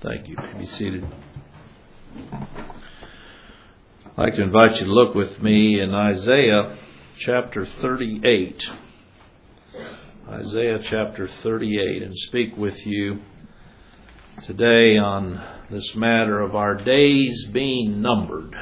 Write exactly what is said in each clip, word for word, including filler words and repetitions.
Thank you. Be seated. I'd like to invite you to look with me in Isaiah chapter thirty-eight. Isaiah chapter thirty-eight, and speak with you today on this matter of our days being numbered.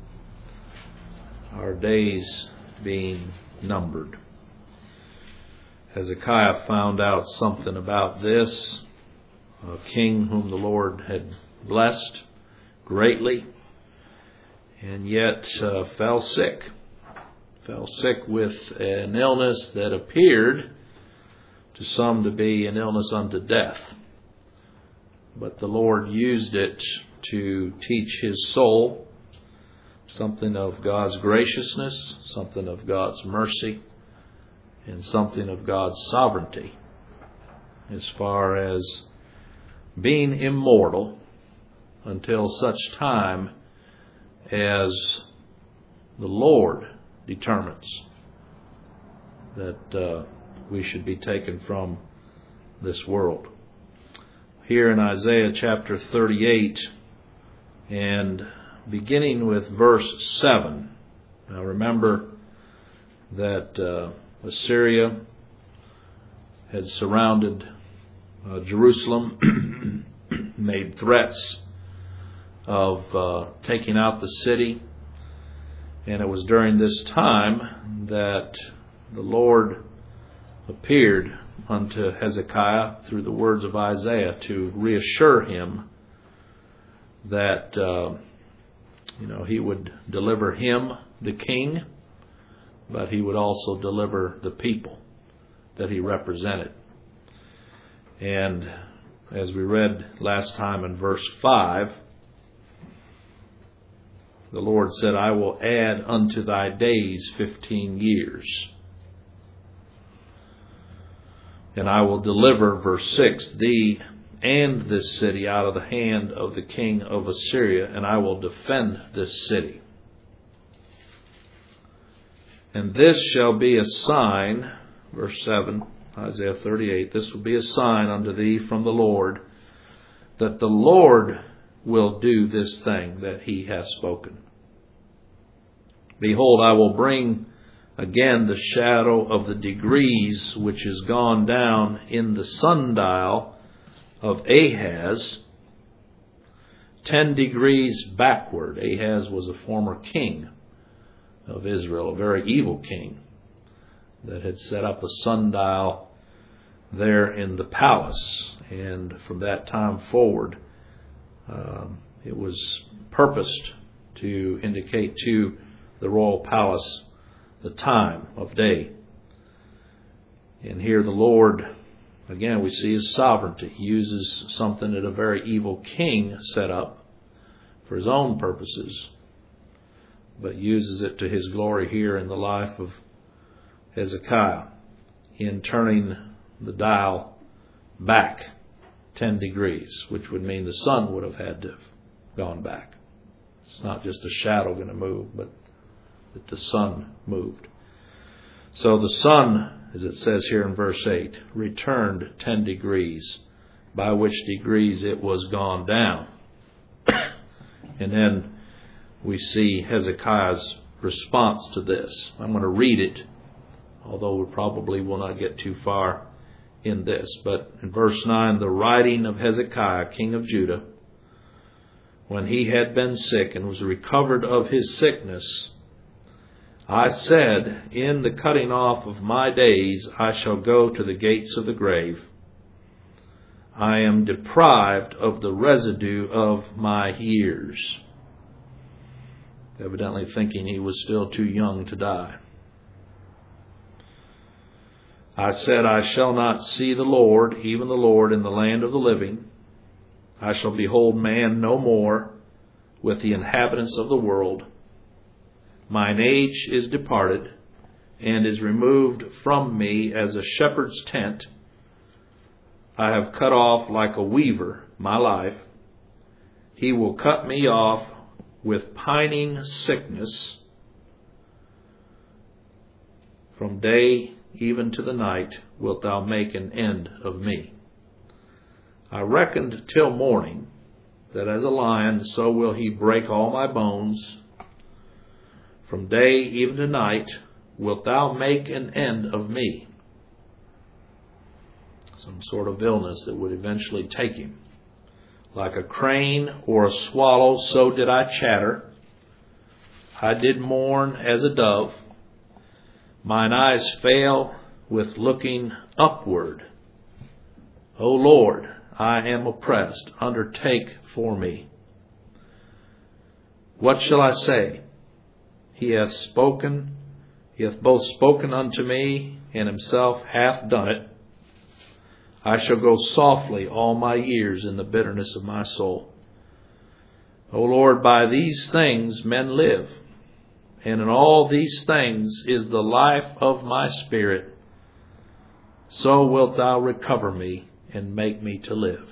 Our days being numbered. Hezekiah found out something about this. A king whom the Lord had blessed greatly, and yet uh, fell sick. Fell sick with an illness that appeared to some to be an illness unto death. But the Lord used it to teach his soul something of God's graciousness, something of God's mercy, and something of God's sovereignty as far as being immortal until such time as the Lord determines that uh, we should be taken from this world. Here in Isaiah chapter thirty-eight, and beginning with verse seven. Now remember that uh, Assyria had surrounded uh, Jerusalem, made threats of uh, taking out the city. And it was during this time that the Lord appeared unto Hezekiah through the words of Isaiah to reassure him that uh, you know he would deliver him, the king, but he would also deliver the people that he represented. And as we read last time in verse five, the Lord said, I will add unto thy days fifteen years. And I will deliver, verse six, thee and this city out of the hand of the king of Assyria, and I will defend this city. And this shall be a sign, verse seven, Isaiah thirty-eight, this will be a sign unto thee from the Lord, that the Lord will do this thing that he hath spoken. Behold, I will bring again the shadow of the degrees which is gone down in the sundial of Ahaz, ten degrees backward. Ahaz was a former king of Israel, a very evil king that had set up a sundial there in the palace. And from that time forward, um, it was purposed to indicate to the royal palace the time of day. And here the Lord, again, we see his sovereignty. He uses something that a very evil king set up for his own purposes, but uses it to his glory here in the life of Hezekiah in turning the dial back ten degrees, which would mean the sun would have had to have gone back. It's not just a shadow going to move, but that the sun moved. So the sun, as it says here in verse eight, returned ten degrees, by which degrees it was gone down. And then we see Hezekiah's response to this. I'm going to read it, although we probably will not get too far in this. But in verse nine, the writing of Hezekiah, king of Judah, when he had been sick and was recovered of his sickness, I said, in the cutting off of my days I shall go to the gates of the grave. I am deprived of the residue of my years. Evidently thinking he was still too young to die. I said, I shall not see the Lord, even the Lord, in the land of the living. I shall behold man no more with the inhabitants of the world. Mine age is departed, and is removed from me as a shepherd's tent. I have cut off like a weaver my life. He will cut me off with pining sickness. From day even to the night wilt thou make an end of me. I reckoned till morning, that as a lion, so will he break all my bones. From day even to night wilt thou make an end of me. Some sort of illness that would eventually take him. Like a crane or a swallow, so did I chatter. I did mourn as a dove. Mine eyes fail with looking upward. O Lord, I am oppressed. Undertake for me. What shall I say? He hath spoken. He hath both spoken unto me, and himself hath done it. I shall go softly all my years in the bitterness of my soul. O Lord, by these things men live, and in all these things is the life of my spirit. So wilt thou recover me and make me to live.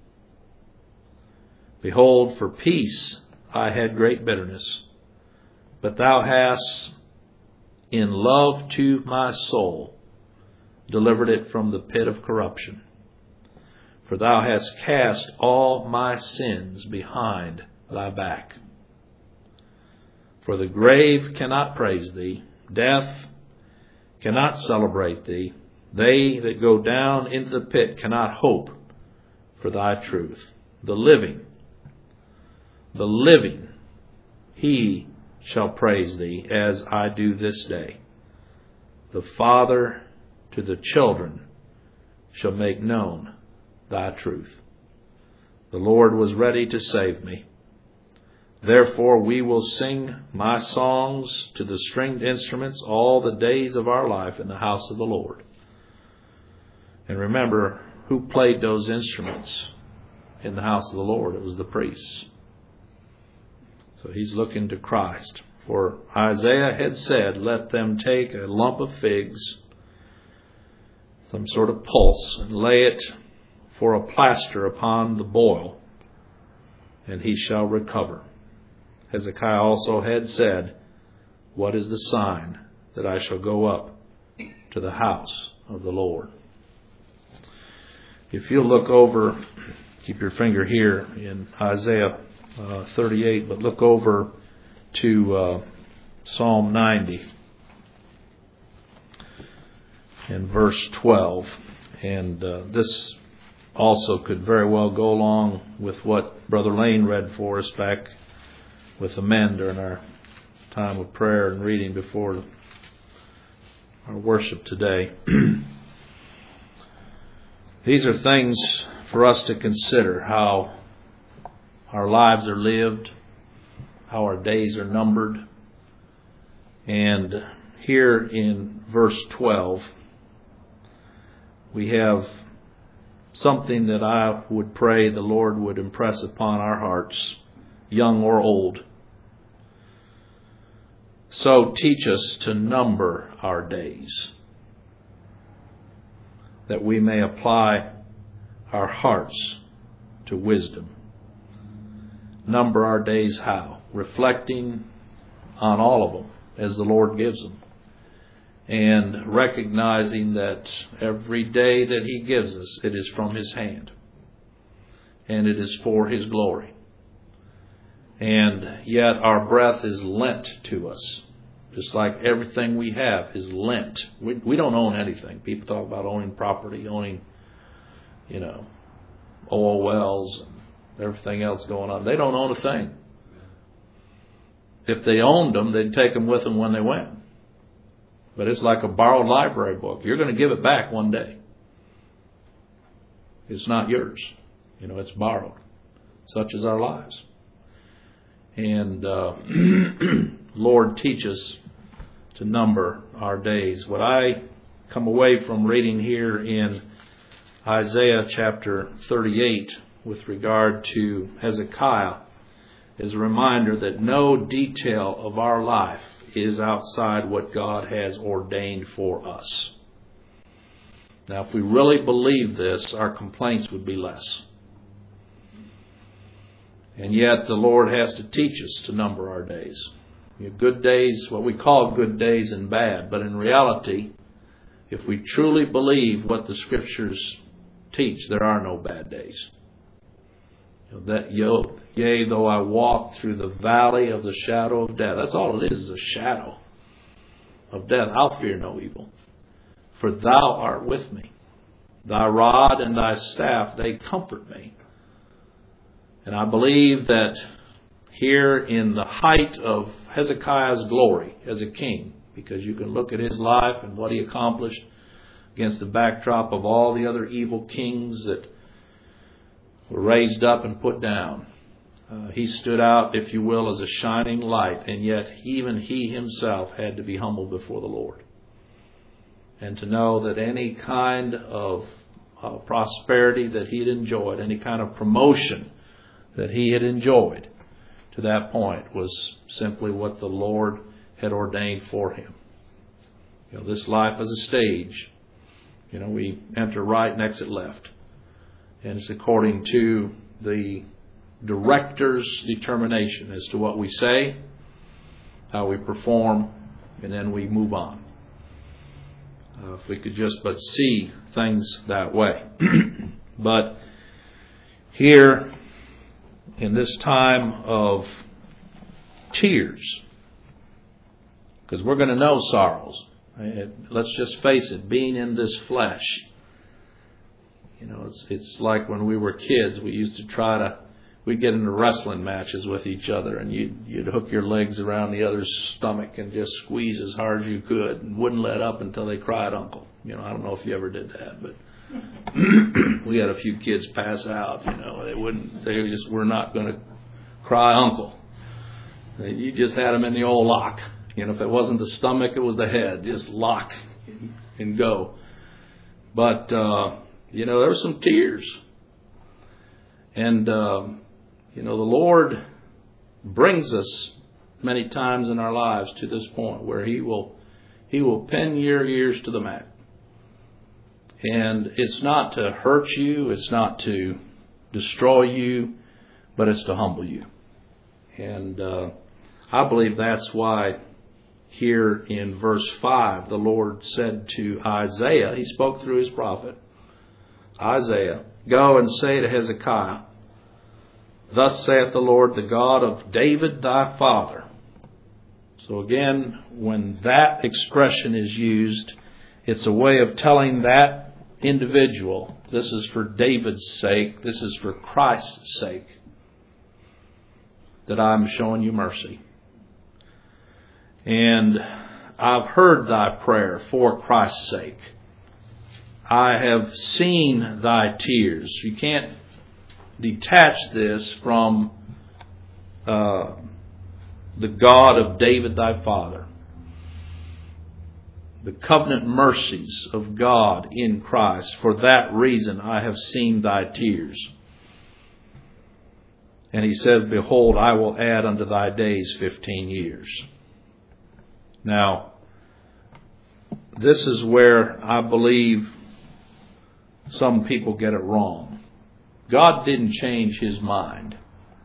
Behold, for peace I had great bitterness, but thou hast, in love to my soul, delivered it from the pit of corruption. For thou hast cast all my sins behind thy back. For the grave cannot praise thee, death cannot celebrate thee. They that go down into the pit cannot hope for thy truth. The living, the living, he shall praise thee, as I do this day. The Father to the children shall make known thy truth. The Lord was ready to save me. Therefore we will sing my songs to the stringed instruments all the days of our life in the house of the Lord. And remember, who played those instruments in the house of the Lord? It was the priests. So he's looking to Christ. For Isaiah had said, let them take a lump of figs, some sort of pulse, and lay it for a plaster upon the boil, and he shall recover. Hezekiah also had said, what is the sign that I shall go up to the house of the Lord? If you'll look over, keep your finger here in Isaiah uh, thirty-eight, but look over to uh, Psalm ninety and verse twelve. And uh, this also could very well go along with what Brother Lane read for us back with the men during our time of prayer and reading before our worship today. These are things for us to consider, how our lives are lived, how our days are numbered. And here in verse twelve, we have something that I would pray the Lord would impress upon our hearts, young or old. So teach us to number our days, that we may apply our hearts to wisdom. Number our days how? Reflecting on all of them as the Lord gives them. And recognizing that every day that He gives us, it is from His hand. And it is for His glory. And yet our breath is lent to us. Just like everything we have is lent. We, we don't own anything. People talk about owning property, owning, you know, oil wells and everything else going on. They don't own a thing. If they owned them, they'd take them with them when they went. But it's like a borrowed library book. You're going to give it back one day. It's not yours. You know, it's borrowed. Such is our lives. And uh, Lord, teach us to number our days. What I come away from reading here in Isaiah chapter thirty-eight with regard to Hezekiah is a reminder that no detail of our life is outside what God has ordained for us. Now, if we really believe this, our complaints would be less. And yet the Lord has to teach us to number our days. You know, good days, what we call good days and bad. But in reality, if we truly believe what the Scriptures teach, there are no bad days. You know, that yea, though I walk through the valley of the shadow of death. That's all it is, is a shadow of death. I'll fear no evil, for thou art with me. Thy rod and thy staff, they comfort me. And I believe that here in the height of Hezekiah's glory as a king, because you can look at his life and what he accomplished against the backdrop of all the other evil kings that were raised up and put down. Uh, he stood out, if you will, as a shining light, and yet even he himself had to be humbled before the Lord. And to know that any kind of uh, prosperity that he had enjoyed, any kind of promotion that he had enjoyed to that point, was simply what the Lord had ordained for him. You know, this life is a stage. You know, we enter right and exit left. And it's according to the director's determination as to what we say, how we perform, and then we move on. Uh, if we could just but see things that way. But here, in this time of tears, because we're going to know sorrows. Let's just face it, being in this flesh. You know, it's it's like when we were kids, we used to try to, we'd get into wrestling matches with each other, and you'd, you'd hook your legs around the other's stomach and just squeeze as hard as you could and wouldn't let up until they cried uncle. You know, I don't know if you ever did that, but we had a few kids pass out, you know, they wouldn't, they just were not going to cry uncle. You just had them in the old lock. You know, if it wasn't the stomach, it was the head. Just lock and go. But, uh, you know, there were some tears. And, uh, you know, the Lord brings us many times in our lives to this point where He will He will pin your ears to the mat. And it's not to hurt you, it's not to destroy you, but it's to humble you. And uh, I believe that's why here in verse five, the Lord said to Isaiah, He spoke through His prophet, Isaiah, go and say to Hezekiah, thus saith the Lord, the God of David thy father. So again, when that expression is used, it's a way of telling that individual, this is for David's sake, this is for Christ's sake, that I'm showing you mercy. And I've heard thy prayer for Christ's sake. I have seen thy tears. You can't detach this from uh, the God of David thy father. The covenant mercies of God in Christ. For that reason I have seen thy tears. And He says, behold, I will add unto thy days fifteen years. Now, this is where I believe some people get it wrong. God didn't change His mind,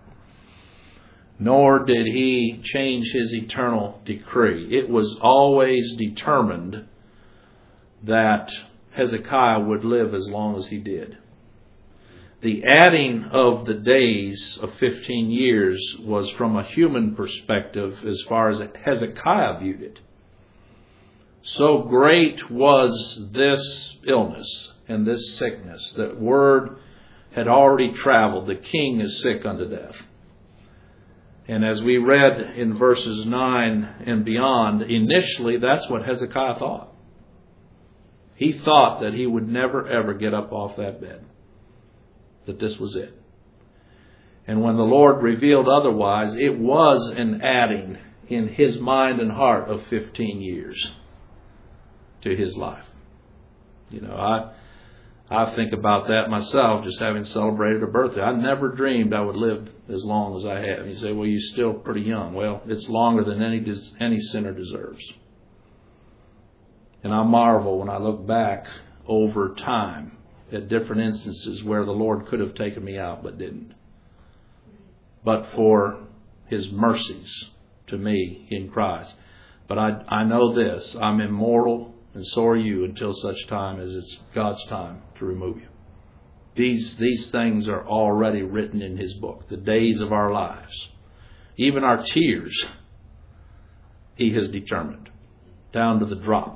nor did He change His eternal decree. It was always determined that Hezekiah would live as long as he did. The adding of the days of fifteen years was from a human perspective as far as Hezekiah viewed it. So great was this illness and this sickness that word had already traveled. The king is sick unto death. And as we read in verses nine and beyond, initially that's what Hezekiah thought. He thought that he would never ever get up off that bed. That this was it. And when the Lord revealed otherwise, it was an adding in his mind and heart of fifteen years to his life. You know, I I think about that myself, just having celebrated a birthday. I never dreamed I would live as long as I have. You say, well, you're still pretty young. Well, it's longer than any any sinner deserves. And I marvel when I look back over time at different instances where the Lord could have taken me out but didn't. But for His mercies to me in Christ. But I, I know this, I'm immortal, and so are you until such time as it's God's time to remove you. These, these things are already written in His book. The days of our lives. Even our tears, He has determined. Down to the drop.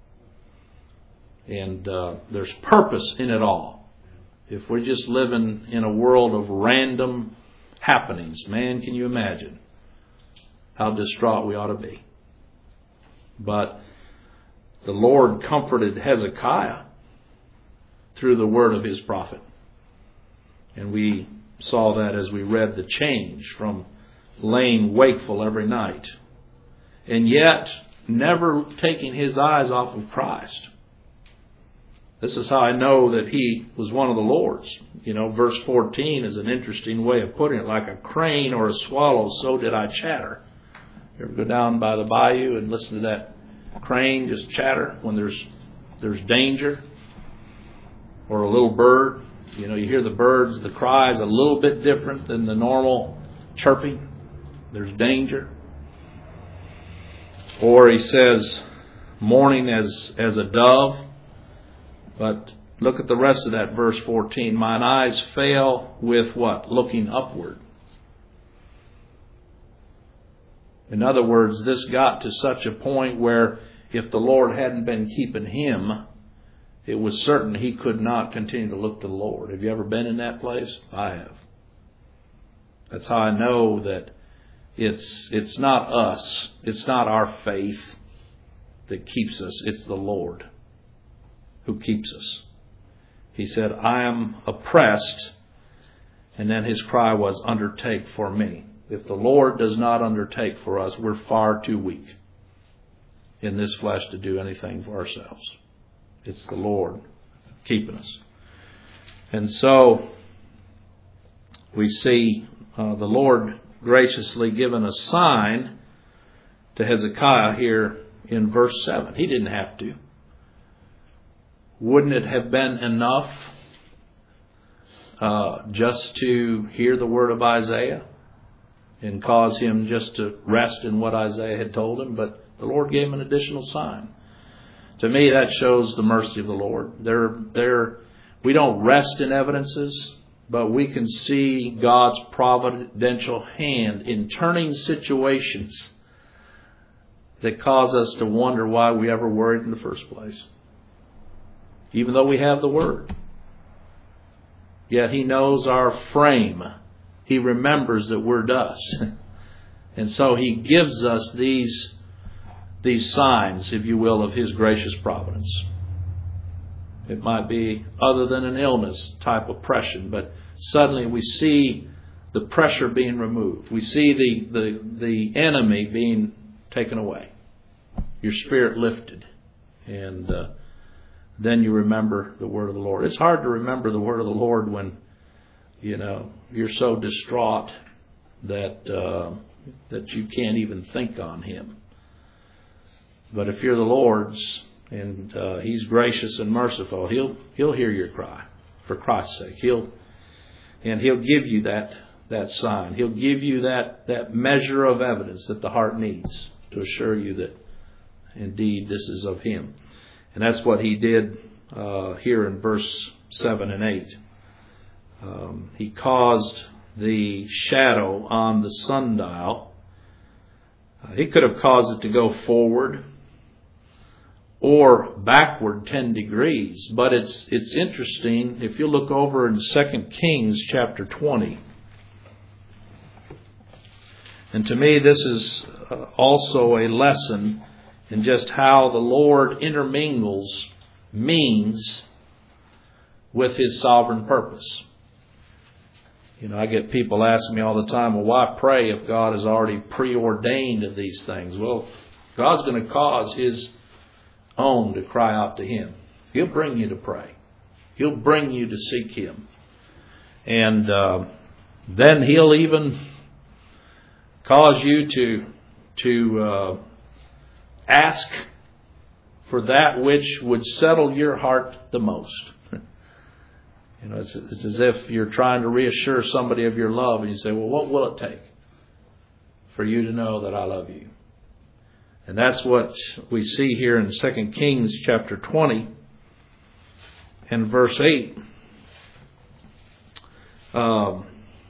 And uh, there's purpose in it all. If we're just living in a world of random happenings, man, can you imagine how distraught we ought to be? But the Lord comforted Hezekiah through the word of His prophet. And we saw that as we read the change from laying wakeful every night. And yet, never taking his eyes off of Christ. This is how I know that he was one of the Lord's. You know, verse fourteen is an interesting way of putting it. Like a crane or a swallow, so did I chatter. You ever go down by the bayou and listen to that crane just chatter when there's there's danger? Or a little bird. You know, you hear the birds, the cries a little bit different than the normal chirping. There's danger. Or he says, mourning as, as a dove. But look at the rest of that verse fourteen. Mine eyes fail with what? Looking upward. In other words, this got to such a point where if the Lord hadn't been keeping him, it was certain he could not continue to look to the Lord. Have you ever been in that place? I have. That's how I know that it's it's not us. It's not our faith that keeps us. It's the Lord who keeps us. He said, I am oppressed. And then his cry was, undertake for me. If the Lord does not undertake for us, we're far too weak in this flesh to do anything for ourselves. It's the Lord keeping us. And so we see uh, the Lord graciously given a sign to Hezekiah here in verse seven. He didn't have to. Wouldn't it have been enough uh, just to hear the word of Isaiah and cause him just to rest in what Isaiah had told him? But the Lord gave him an additional sign. To me, that shows the mercy of the Lord. There, there, we don't rest in evidences, but we can see God's providential hand in turning situations that cause us to wonder why we ever worried in the first place. Even though we have the Word. Yet He knows our frame. He remembers that we're dust. And so He gives us these, these signs, if you will, of His gracious providence. It might be other than an illness type oppression, but suddenly we see the pressure being removed. We see the, the, the enemy being taken away. Your spirit lifted. And uh, then you remember the word of the Lord. It's hard to remember the word of the Lord when, you know, you're so distraught that uh, that you can't even think on Him. But if you're the Lord's and uh, He's gracious and merciful, He'll He'll hear your cry for Christ's sake. He'll and He'll give you that that sign. He'll give you that that measure of evidence that the heart needs to assure you that indeed this is of Him. And that's what He did uh, here in verse seven and eight. Um, he caused the shadow on the sundial. Uh, he could have caused it to go forward or backward ten degrees. But it's it's interesting, if you look over in Second Kings chapter twenty. And to me this is uh, also a lesson in just how the Lord intermingles means with His sovereign purpose. You know, I get people asking me all the time, well, why pray if God has already preordained these things? Well, God's going to cause His own to cry out to Him. He'll bring you to pray. He'll bring you to seek Him. And uh, then He'll even cause you to, to uh, ask for that which would settle your heart the most. You know, it's, it's as if you're trying to reassure somebody of your love, and you say, well, what will it take for you to know that I love you? And that's what we see here in Second Kings chapter twenty and verse eight. Um,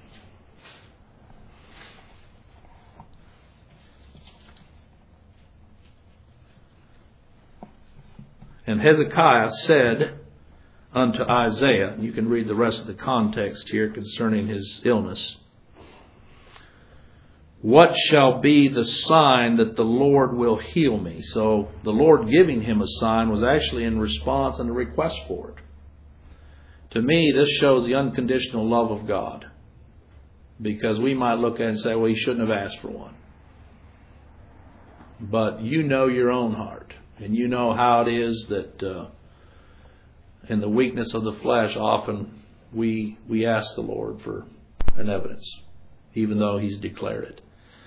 and Hezekiah said unto Isaiah, you can read the rest of the context here concerning his illness, what shall be the sign that the Lord will heal me? So the Lord giving him a sign was actually in response and a request for it. To me, this shows the unconditional love of God. Because we might look at it and say, well, he shouldn't have asked for one. But you know your own heart. And you know how it is that uh, in the weakness of the flesh, often we we ask the Lord for an evidence, even though he's declared it.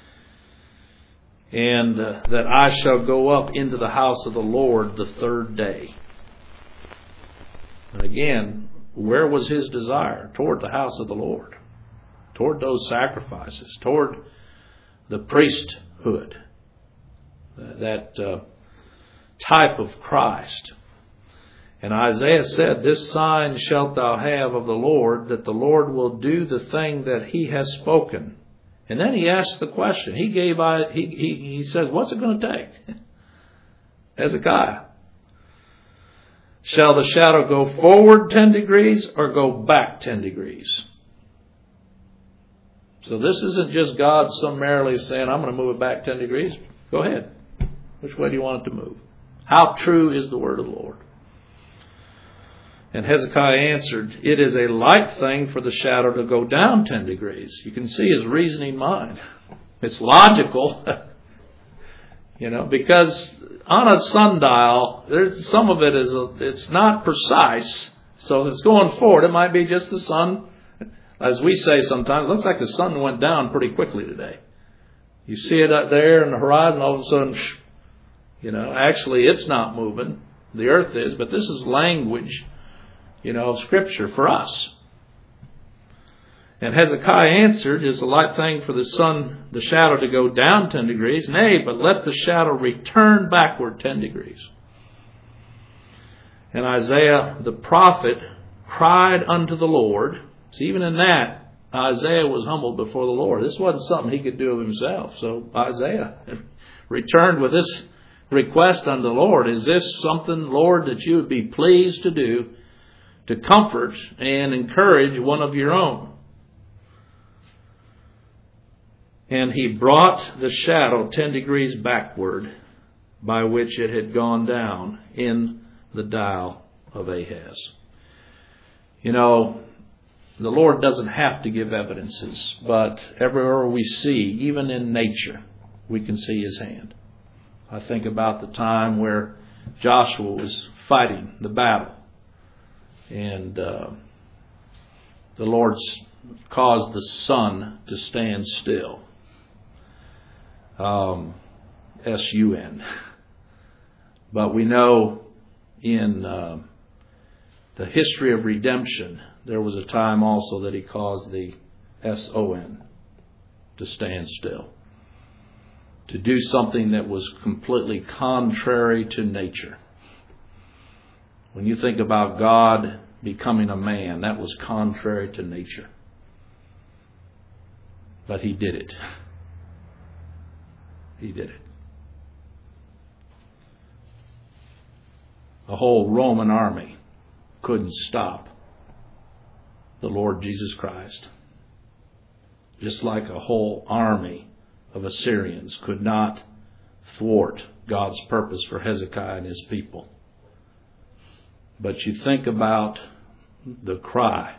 And uh, that I shall go up into the house of the Lord the third day. And again, where was his desire? Toward the house of the Lord. Toward those sacrifices. Toward the priesthood. That uh, type of Christ. And Isaiah said, this sign shalt thou have of the Lord, that the Lord will do the thing that he has spoken. And then he asked the question. He gave, he, he, he says, what's it going to take? Hezekiah. Shall the shadow go forward ten degrees or go back ten degrees? So this isn't just God summarily saying, I'm going to move it back ten degrees. Go ahead. Which way do you want it to move? How true is the word of the Lord? And Hezekiah answered, it is a light thing for the shadow to go down ten degrees. You can see his reasoning mind. It's logical. You know, because on a sundial, there's some of it is, a, it's not precise. So if it's going forward, it might be just the sun. As we say sometimes, it looks like the sun went down pretty quickly today. You see it up there in the horizon, all of a sudden, you know, actually it's not moving. The earth is, but this is language, you know, of Scripture for us. And Hezekiah answered, is a light thing for the sun, the shadow to go down ten degrees? Nay, but let the shadow return backward ten degrees. And Isaiah the prophet cried unto the Lord. See, even in that, Isaiah was humbled before the Lord. This wasn't something he could do of himself. So Isaiah returned with this request unto the Lord. Is this something, Lord, that you would be pleased to do to comfort and encourage one of your own? And he brought the shadow ten degrees backward, by which it had gone down in the dial of Ahaz. You know, the Lord doesn't have to give evidences, but everywhere we see, even in nature, we can see his hand. I think about the time where Joshua was fighting the battle, and uh, the Lord caused the sun to stand still. Um, S U N. But we know in uh, the history of redemption, there was a time also that he caused the S O N to stand still. To do something that was completely contrary to nature. When you think about God becoming a man, that was contrary to nature. But he did it. He did it. A whole Roman army couldn't stop the Lord Jesus Christ. Just like a whole army of Assyrians could not thwart God's purpose for Hezekiah and his people. But you think about the cry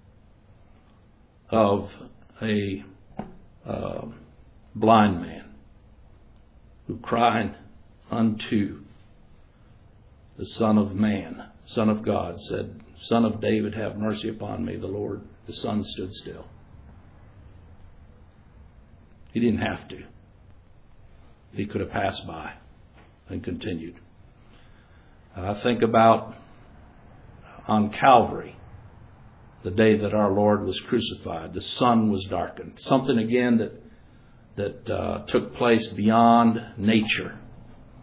of a uh, blind man who cried unto the Son of Man, Son of God, said, Son of David, have mercy upon me. The Lord, the sun stood still. He didn't have to. He could have passed by and continued. I think about on Calvary, the day that our Lord was crucified, the sun was darkened. Something again that that uh, took place beyond nature.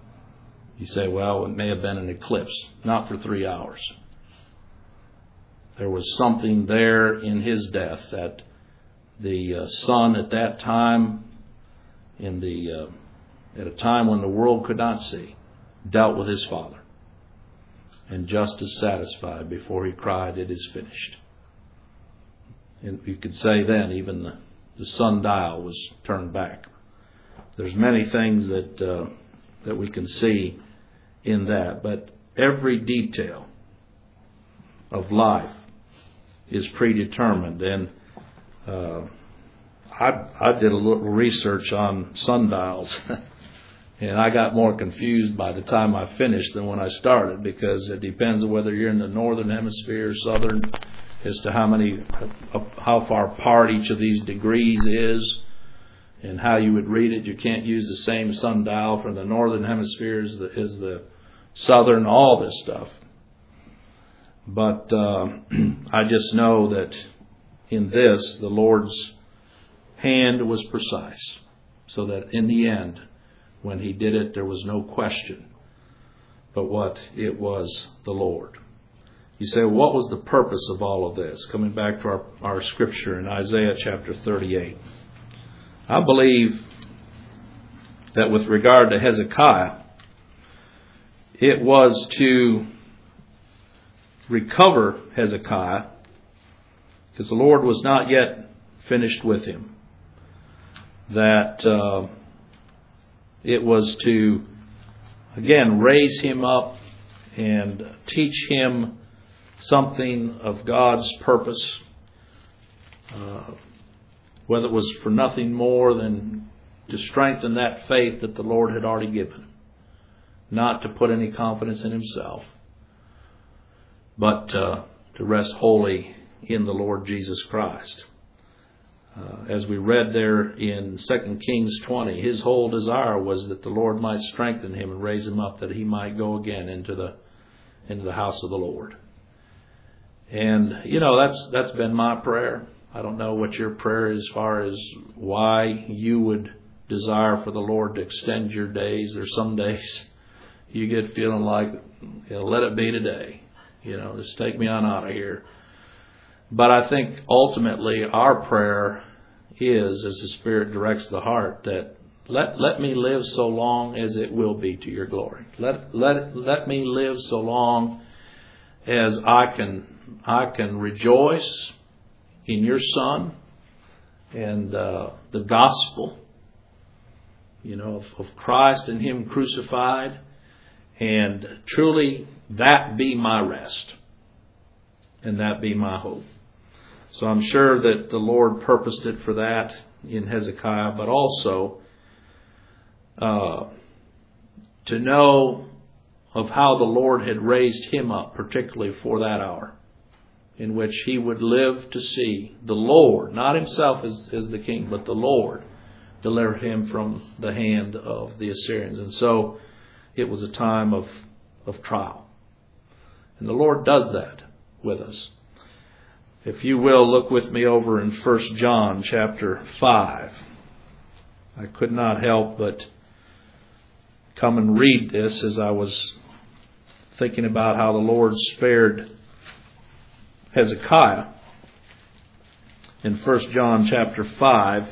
You say, well, it may have been an eclipse. Not for three hours. there was something there in his death that the uh, Son at that time, in the uh, at a time when the world could not see, dealt with his Father, and just as satisfied before he cried, "It is finished." And you could say then even the, the sundial was turned back. There's many things that uh, that we can see in that, but every detail of life is predetermined. And uh, I, I did a little research on sundials, and I got more confused by the time I finished than when I started, because it depends on whether you're in the northern hemisphere or southern as to how many, how far apart each of these degrees is, and how you would read it. You can't use the same sundial from the northern hemisphere as the, as the southern, all this stuff. But uh, I just know that in this, the Lord's hand was precise, so that in the end, when he did it, there was no question but what it was the Lord. You say, well, what was the purpose of all of this? Coming back to our, our scripture in Isaiah chapter thirty-eight. I believe that with regard to Hezekiah, it was to recover Hezekiah, because the Lord was not yet finished with him. That uh, it was to, again, raise him up and teach him something of God's purpose, uh, whether it was for nothing more than to strengthen that faith that the Lord had already given him, not to put any confidence in himself, but uh, to rest wholly in the Lord Jesus Christ. Uh, as we read there in Second Kings twenty, his whole desire was that the Lord might strengthen him and raise him up, that he might go again into the into the house of the Lord. And, you know, that's that's been my prayer. I don't know what your prayer is as far as why you would desire for the Lord to extend your days. There's some days you get feeling like, you know, let it be today. You know, just take me on out of here. But I think ultimately our prayer is, as the Spirit directs the heart, that let let me live so long as it will be to your glory. Let let let me live so long as I can I can rejoice in your Son and uh, the gospel, you know, of, of Christ and Him crucified, and truly that be my rest, and that be my hope. So I'm sure that the Lord purposed it for that in Hezekiah, but also uh, to know of how the Lord had raised him up, particularly for that hour, in which he would live to see the Lord, not himself as, as the king, but the Lord, deliver him from the hand of the Assyrians. And so it was a time of, of trial. And the Lord does that with us. If you will, look with me over in First John chapter five. I could not help but come and read this as I was thinking about how the Lord spared Hezekiah. In First John chapter five,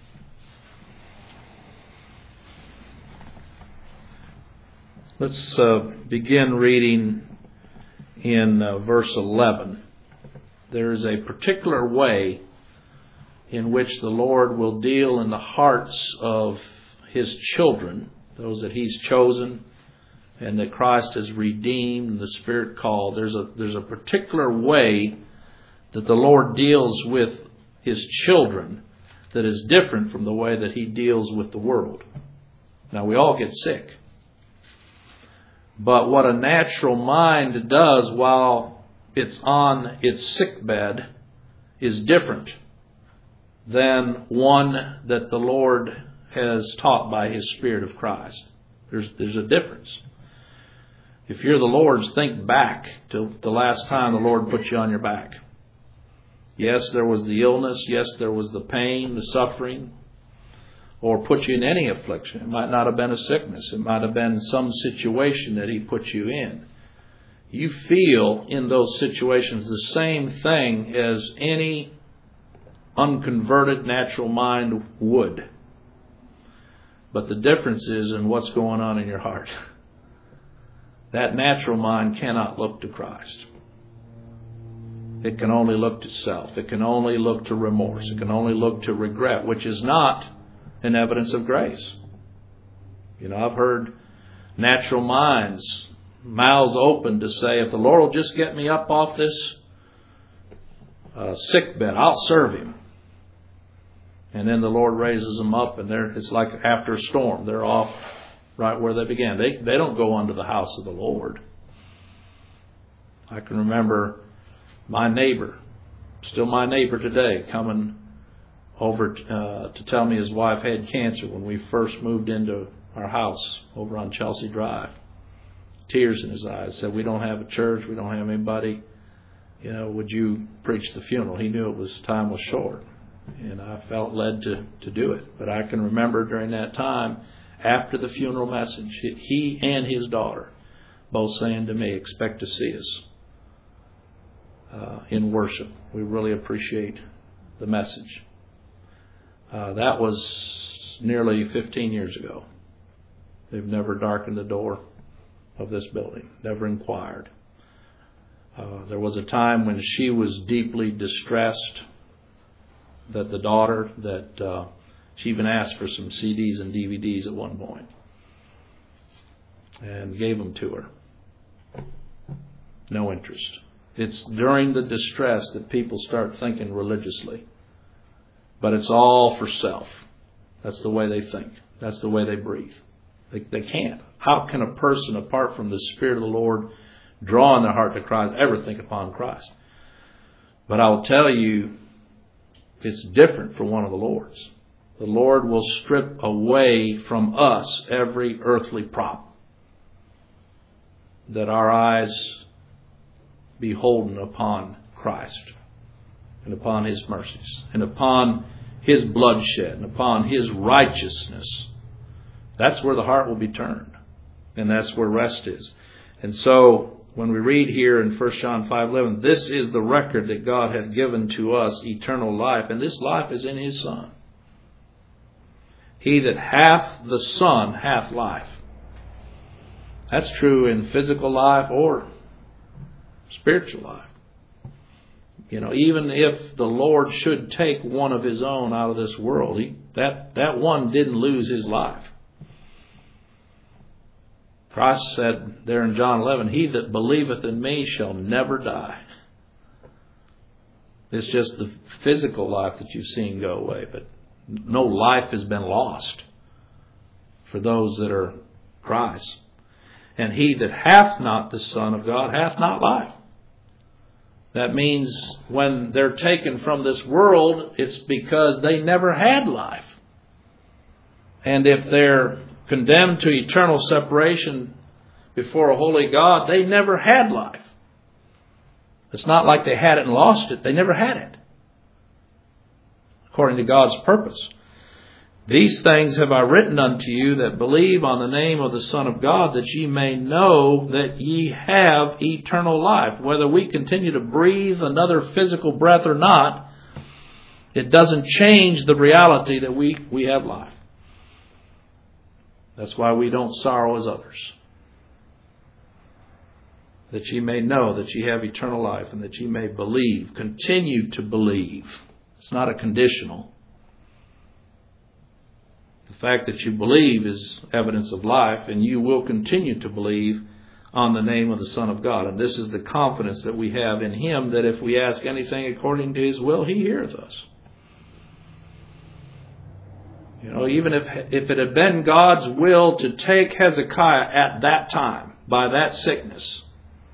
let's uh, begin reading in uh, verse eleven. There is a particular way in which the Lord will deal in the hearts of His children, those that He's chosen and that Christ has redeemed and the Spirit called. There's a there's a particular way that the Lord deals with His children that is different from the way that He deals with the world. Now, we all get sick. But what a natural mind does while it's on its sickbed is different than one that the Lord has taught by His Spirit of Christ. There's there's a difference. If you're the Lord's, think back to the last time the Lord put you on your back. Yes, there was the illness. Yes, there was the pain, the suffering, or put you in any affliction. It might not have been a sickness. It might have been some situation that He put you in. you feel in those situations the same thing as any unconverted natural mind would. But the difference is in what's going on in your heart. That natural mind cannot look to Christ. It can only look to self. It can only look to remorse. It can only look to regret, which is not an evidence of grace. You know, I've heard natural minds, mouths open to say, if the Lord will just get me up off this uh, sick bed, I'll serve Him. And then the Lord raises them up, and they're, it's like after a storm. They're off right where they began. They, they don't go unto the house of the Lord. I can remember my neighbor, still my neighbor today, coming over uh, to tell me his wife had cancer when we first moved into our house over on Chelsea Drive. Tears in his eyes. Said, we don't have a church. We don't have anybody. You know, would you preach the funeral? He knew it was time was short. And I felt led to, to do it. But I can remember during that time, after the funeral message, he and his daughter both saying to me, expect to see us uh, in worship. We really appreciate the message. Uh, that was nearly fifteen years ago. They've never darkened the door of this building, never inquired. Uh, there was a time when she was deeply distressed that the daughter, that uh, she even asked for some C Ds and D V Ds at one point and gave them to her. No interest. It's during the distress that people start thinking religiously. But it's all for self. That's the way they think. That's the way they breathe. They, they can't. How can a person, apart from the Spirit of the Lord, draw in their heart to Christ, ever think upon Christ? But I'll tell you, it's different for one of the Lord's. The Lord will strip away from us every earthly prop, that our eyes be holden upon Christ and upon His mercies and upon His bloodshed and upon His righteousness. That's where the heart will be turned, and that's where rest is. And so when we read here in First John five eleven, this is the record that God hath given to us, eternal life, and this life is in His Son. He that hath the Son hath life. That's true in physical life or spiritual life. You know, even if the Lord should take one of His own out of this world, he, that, that one didn't lose his life. Christ said there in John eleven, he that believeth in me shall never die. It's just the physical life that you've seen go away, but no life has been lost for those that are Christ. And he that hath not the Son of God hath not life. That means when they're taken from this world, it's because they never had life. And if they're condemned to eternal separation before a holy God, they never had life. It's not like they had it and lost it. They never had it, according to God's purpose. These things have I written unto you that believe on the name of the Son of God, that ye may know that ye have eternal life. Whether we continue to breathe another physical breath or not, it doesn't change the reality that we, we have life. That's why we don't sorrow as others. That ye may know that ye have eternal life, and that ye may believe, continue to believe. It's not a conditional. The fact that you believe is evidence of life, and you will continue to believe on the name of the Son of God. And this is the confidence that we have in Him, that if we ask anything according to His will, He heareth us. You know, even if, if it had been God's will to take Hezekiah at that time, by that sickness,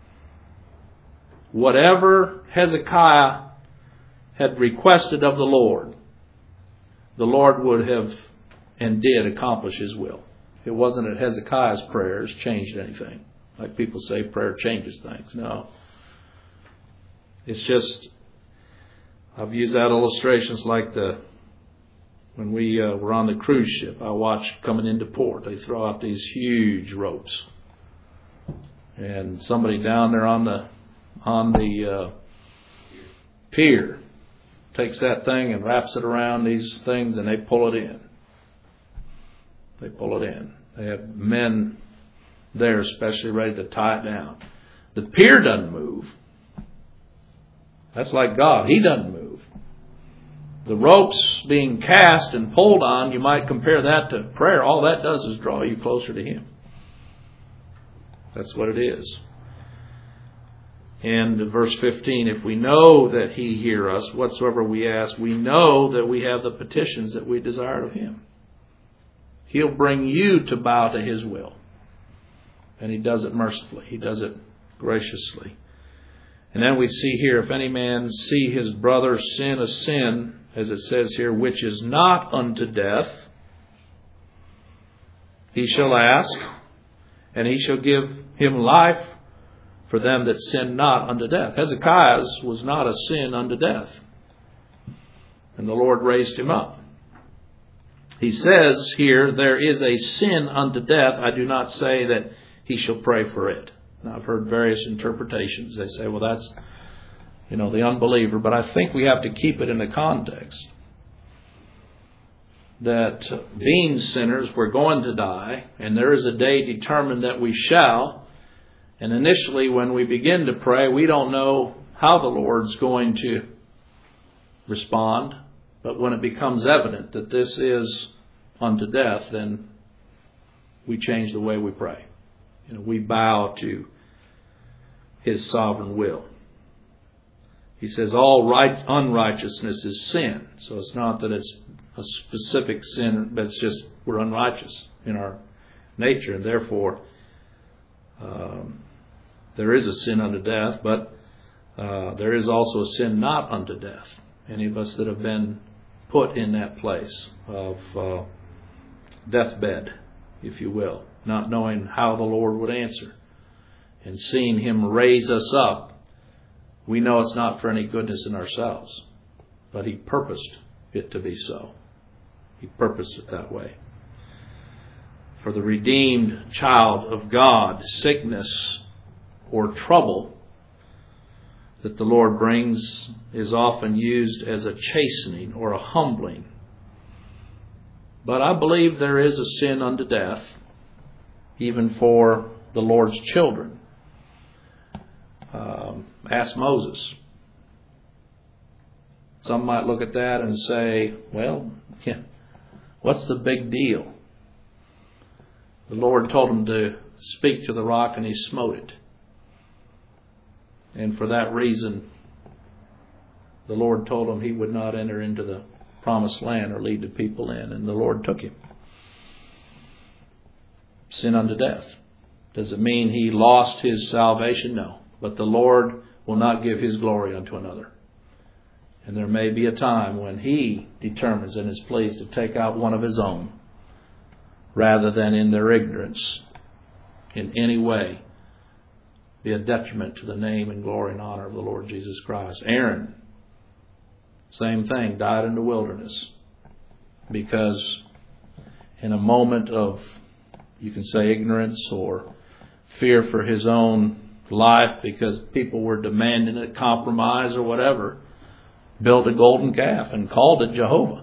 whatever Hezekiah had requested of the Lord, the Lord would have and did accomplish His will. It wasn't that Hezekiah's prayers changed anything. Like people say, prayer changes things. No. It's just, I've used that illustrations like the, when we uh, were on the cruise ship, I watched coming into port, they throw out these huge ropes. And somebody down there on the on the uh, pier takes that thing and wraps it around these things, and they pull it in. They pull it in. They have men there especially ready to tie it down. The pier doesn't move. That's like God. He doesn't move. The ropes being cast and pulled on, you might compare that to prayer. All that does is draw you closer to Him. That's what it is. And verse fifteen, if we know that He hear us, whatsoever we ask, we know that we have the petitions that we desire of Him. He'll bring you to bow to His will. And He does it mercifully. He does it graciously. And then we see here, if any man see his brother sin a sin, as it says here, which is not unto death, he shall ask, and He shall give him life for them that sin not unto death. Hezekiah's was not a sin unto death. And the Lord raised him up. He says here, there is a sin unto death. I do not say that he shall pray for it. Now, I've heard various interpretations. They say, well, that's, you know, the unbeliever. But I think we have to keep it in the context that being sinners, we're going to die, and there is a day determined that we shall. And initially, when we begin to pray, we don't know how the Lord's going to respond. But when it becomes evident that this is unto death, then we change the way we pray. You know, we bow to His sovereign will. He says all right, unrighteousness is sin. So it's not that it's a specific sin, but it's just we're unrighteous in our nature, and therefore um, there is a sin unto death, but uh, there is also a sin not unto death. Any of us that have been put in that place of uh, deathbed, if you will, not knowing how the Lord would answer, and seeing Him raise us up, we know it's not for any goodness in ourselves, but He purposed it to be so. He purposed it that way. For the redeemed child of God, sickness or trouble that the Lord brings is often used as a chastening or a humbling. But I believe there is a sin unto death, even for the Lord's children. Um, ask Moses. Some might look at that and say, well, yeah, what's the big deal? The Lord told him to speak to the rock, and he smote it. And for that reason, the Lord told him he would not enter into the promised land or lead the people in. And the Lord took him. Sin unto death. Does it mean he lost his salvation? No. But the Lord will not give His glory unto another. And there may be a time when He determines and is pleased to take out one of His own, rather than in their ignorance in any way be a detriment to the name and glory and honor of the Lord Jesus Christ. Aaron, same thing, died in the wilderness because in a moment of, you can say, ignorance or fear for his own life because people were demanding a compromise or whatever, built a golden calf and called it Jehovah.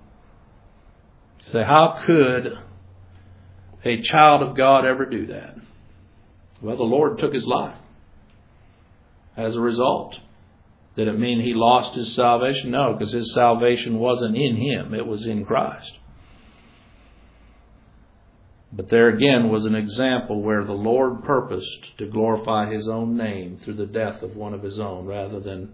Say, how could a child of God ever do that? Well, the Lord took his life as a result. Did it mean he lost his salvation? No, because his salvation wasn't in him. It was in Christ. But there again was an example where the Lord purposed to glorify His own name through the death of one of His own, rather than,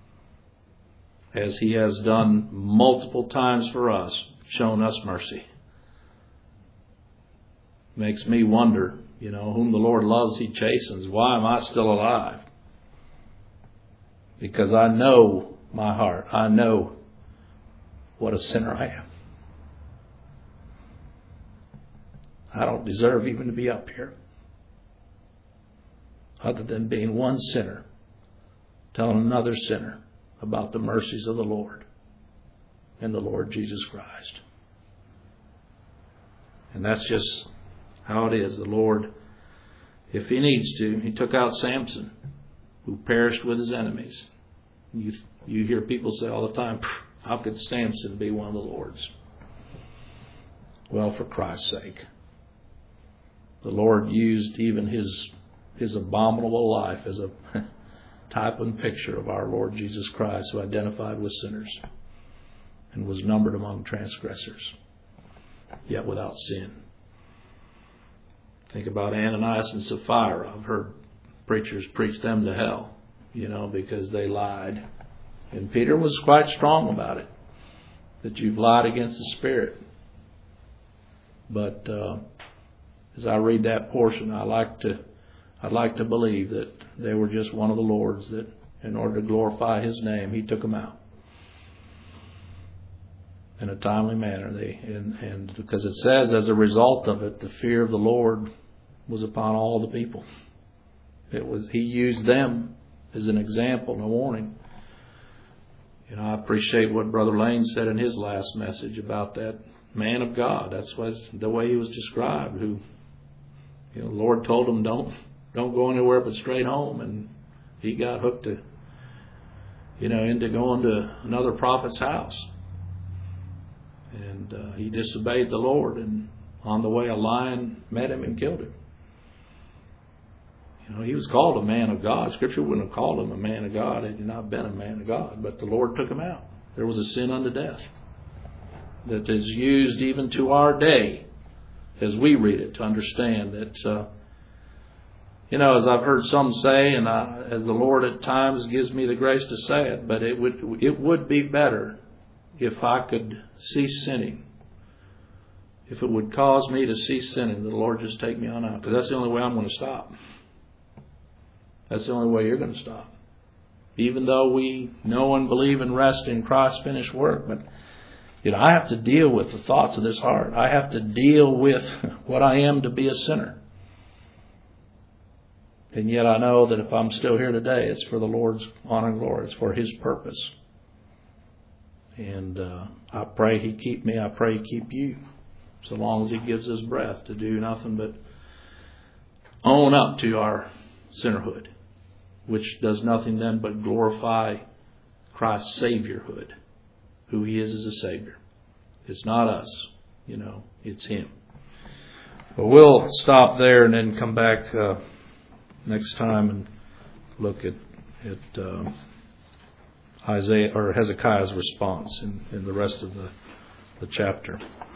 as He has done multiple times for us, shown us mercy. Makes me wonder, you know, whom the Lord loves He chastens. Why am I still alive? Because I know my heart. I know what a sinner I am. I don't deserve even to be up here, other than being one sinner telling another sinner about the mercies of the Lord and the Lord Jesus Christ. And that's just how it is. The Lord if he needs to. He took out Samson, who perished with his enemies. You, you hear people say all the time, how could Samson be one of the Lord's? Well, for Christ's sake. The Lord used even his, his abominable life as a type and picture of our Lord Jesus Christ, who identified with sinners and was numbered among transgressors, yet without sin. Think about Ananias and Sapphira. I've heard preachers preach them to hell, you know, because they lied. And Peter was quite strong about it, that you've lied against the Spirit. But uh, as I read that portion, I like to, I'd like to believe that they were just one of the Lord's, that in order to glorify His name, He took them out in a timely manner. They and, and because it says, as a result of it, the fear of the Lord was upon all the people. It was He used them as an example and a warning. You know, I appreciate what Brother Lane said in his last message about that man of God. That's what the way he was described. Who, you know, the Lord told him, don't don't go anywhere but straight home, and he got hooked to, you know, into going to another prophet's house, and uh, he disobeyed the Lord, and on the way a lion met him and killed him. You know, he was called a man of God. Scripture wouldn't have called him a man of God had he not been a man of God. But the Lord took him out. There was a sin unto death that is used even to our day as we read it to understand that, uh, you know, as I've heard some say, and I, as the Lord at times gives me the grace to say it, but it would it would be better if I could cease sinning. If it would cause me to cease sinning, the Lord just take me on out. Because that's the only way I'm going to stop. That's the only way you're going to stop. Even though we know and believe and rest in Christ's finished work, but you know, I have to deal with the thoughts of this heart. I have to deal with what I am to be a sinner. And yet I know that if I'm still here today, it's for the Lord's honor and glory. It's for His purpose. And uh, I pray He keep me. I pray He keep you. So long as He gives us breath to do nothing but own up to our sinnerhood, which does nothing then but glorify Christ's Saviorhood, who He is as a Savior. It's not us, you know, it's Him. But we'll stop there and then come back uh, next time and look at at uh, Isaiah or Hezekiah's response in, in the rest of the, the chapter.